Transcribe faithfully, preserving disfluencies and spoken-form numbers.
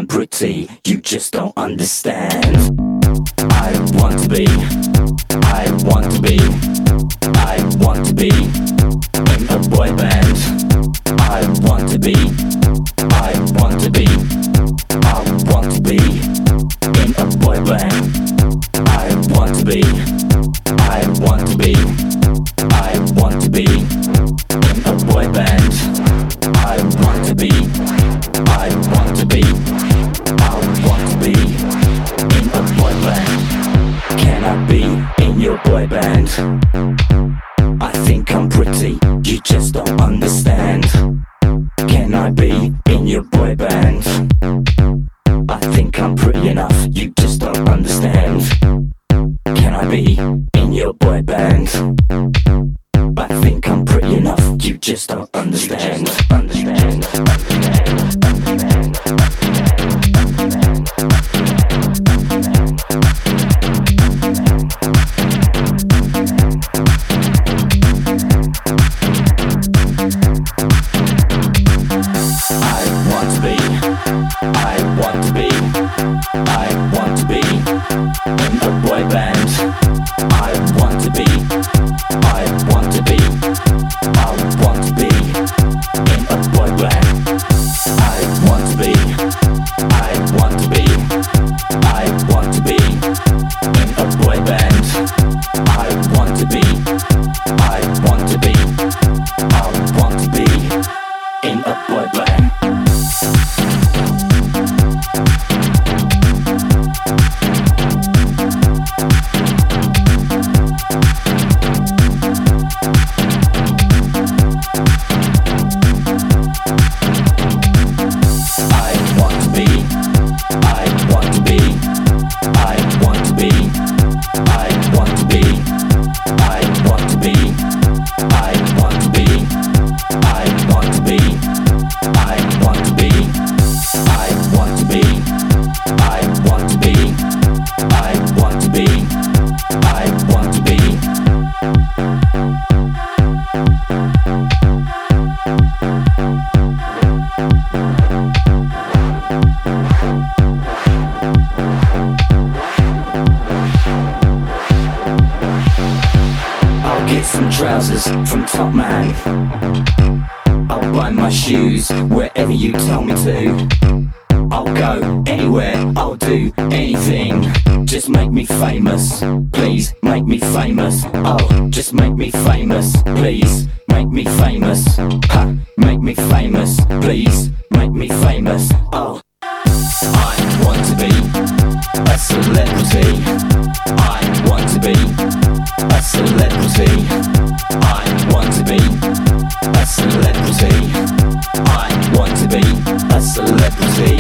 pretty, you just don't understand. I want to be, I want to be, I want to be in a boy band. I want to be, I want to be, I want to be in a boy band. I want to be, I want to be, I want to be in a boy band. I want to be, I want to be, I want to be in a boy band. Can I be in your boy band? I think I'm pretty, you just don't understand. Can I be in your boy band? I think I'm pretty enough, you just don't understand. Can I be in your boy band? I think I'm pretty enough, you just don't understand. Understand, understand, understand. Some trousers from Top Man. I'll buy my shoes wherever you tell me to. I'll go anywhere, I'll do anything. Just make me famous, please make me famous. Oh, just make me famous, please make me famous. Ha, make me famous, please make me famous. Oh, I want to be a celebrity. I want to be a celebrity. I want to be a celebrity. I want to be a celebrity.